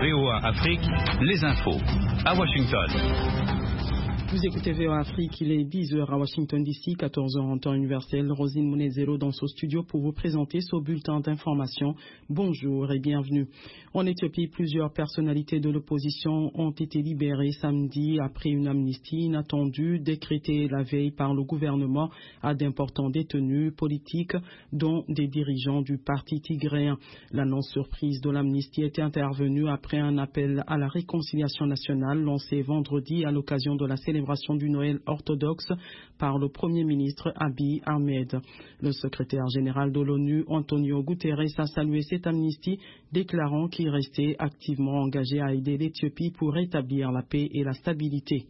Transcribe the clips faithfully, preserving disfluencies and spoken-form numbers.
V O A Afrique, les infos à Washington. Vous écoutez V O A Afrique, il est dix heures à Washington D C, quatorze heures en temps universel. Rosine Mounezero dans ce studio pour vous présenter ce bulletin d'information. Bonjour et bienvenue. En Éthiopie, plusieurs personnalités de l'opposition ont été libérées samedi après une amnistie inattendue décrétée la veille par le gouvernement à d'importants détenus politiques, dont des dirigeants du parti tigréen. L'annonce surprise de l'amnistie était intervenue après un appel à la réconciliation nationale lancé vendredi à l'occasion de la célébration du Noël orthodoxe par le Premier ministre Abiy Ahmed. Le secrétaire général de l'ONU, Antonio Guterres, a salué cette amnistie, déclarant qu'il restait activement engagé à aider l'Éthiopie pour rétablir la paix et la stabilité.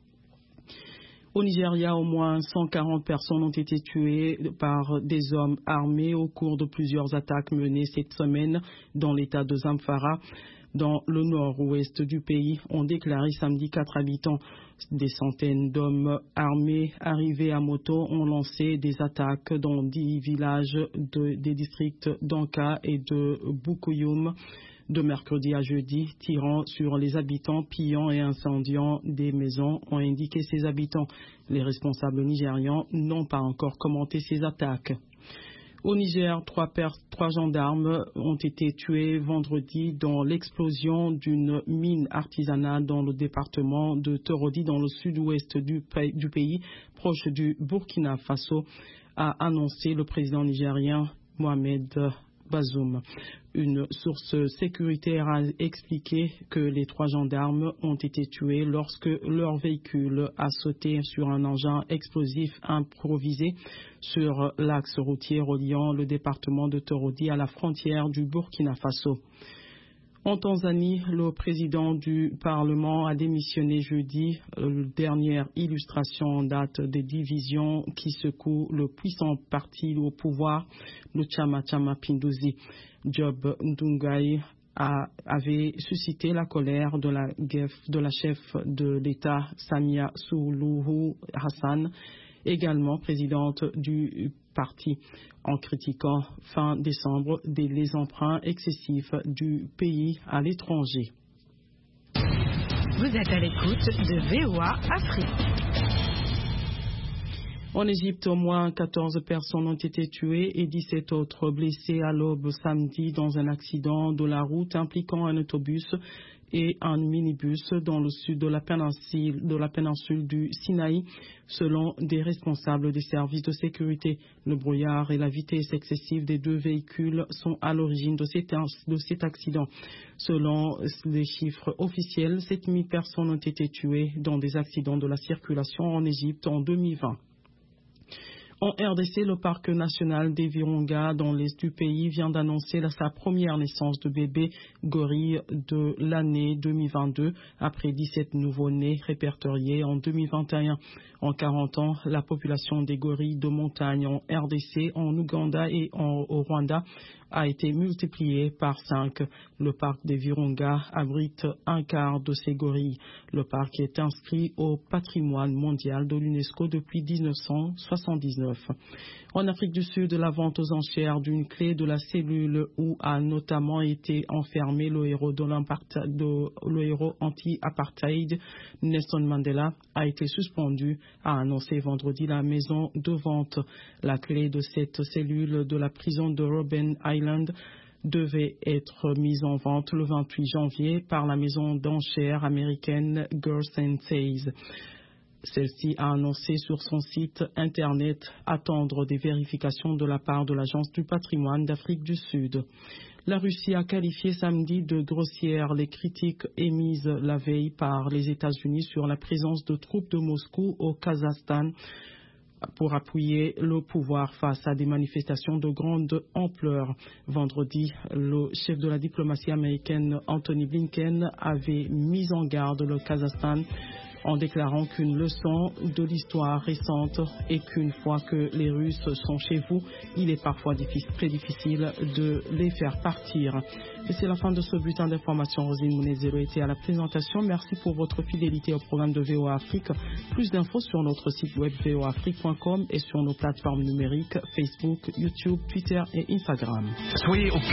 Au Nigeria, au moins cent quarante personnes ont été tuées par des hommes armés au cours de plusieurs attaques menées cette semaine dans l'état de Zamfara. Dans le nord-ouest du pays, ont déclaré samedi quatre habitants. Des centaines d'hommes armés arrivés à moto ont lancé des attaques dans dix villages de, des districts d'Anka et de Bukuyum de mercredi à jeudi, tirant sur les habitants, pillant et incendiant des maisons, ont indiqué ces habitants. Les responsables nigérians n'ont pas encore commenté ces attaques. Au Niger, trois, trois gendarmes ont été tués vendredi dans l'explosion d'une mine artisanale dans le département de Torodi, dans le sud-ouest du, du pays, proche du Burkina Faso, a annoncé le président nigérien Mohamed Bazoum. Une source sécuritaire a expliqué que les trois gendarmes ont été tués lorsque leur véhicule a sauté sur un engin explosif improvisé sur l'axe routier reliant le département de Torodi à la frontière du Burkina Faso. En Tanzanie, le président du Parlement a démissionné jeudi, euh, dernière illustration en date des divisions qui secouent le puissant parti au pouvoir, le Chama Cha Mapinduzi. Job Ndugai a, avait suscité la colère de la, de la chef de l'État, Samia Suluhu Hassan, également présidente du parti, en critiquant fin décembre des, les emprunts excessifs du pays à l'étranger. Vous êtes à l'écoute de V O A Afrique. En Égypte, au moins quatorze personnes ont été tuées et dix-sept autres blessées à l'aube samedi dans un accident de la route impliquant un autobus et un minibus dans le sud de la péninsule, de la péninsule du Sinaï, selon des responsables des services de sécurité. Le brouillard et la vitesse excessive des deux véhicules sont à l'origine de cet, de cet accident. Selon les chiffres officiels, sept mille personnes ont été tuées dans des accidents de la circulation en Égypte en deux mille vingt. En R D C, le parc national des Virunga dans l'est du pays vient d'annoncer sa première naissance de bébé gorille de l'année deux mille vingt-deux après dix-sept nouveaux-nés répertoriés en deux mille vingt et un. En quarante ans, la population des gorilles de montagne en R D C, en Ouganda et en, au Rwanda a été multipliée par cinq. Le parc des Virunga abrite un quart de ces gorilles. Le parc est inscrit au patrimoine mondial de l'UNESCO depuis mille neuf cent soixante-dix-neuf. En Afrique du Sud, la vente aux enchères d'une clé de la cellule où a notamment été enfermé le héros, de de, le héros anti-apartheid Nelson Mandela a été suspendue, a annoncé vendredi la maison de vente. La clé de cette cellule de la prison de Robben Island devait être mise en vente le vingt-huit janvier par la maison d'enchères américaine Gerst and Sayes. Celle-ci a annoncé sur son site internet attendre des vérifications de la part de l'Agence du patrimoine d'Afrique du Sud. La Russie a qualifié samedi de grossières les critiques émises la veille par les États-Unis sur la présence de troupes de Moscou au Kazakhstan pour appuyer le pouvoir face à des manifestations de grande ampleur. Vendredi, le chef de la diplomatie américaine Anthony Blinken avait mis en garde le Kazakhstan en déclarant qu'une leçon de l'histoire récente est qu'une fois que les Russes sont chez vous, il est parfois difficile, très difficile de les faire partir. Et c'est la fin de ce bulletin d'information. Rosine Mounezero était à la présentation. Merci pour votre fidélité au programme de V O A Afrique. Plus d'infos sur notre site web v o afrique point com et sur nos plateformes numériques Facebook, YouTube, Twitter et Instagram. Soyez au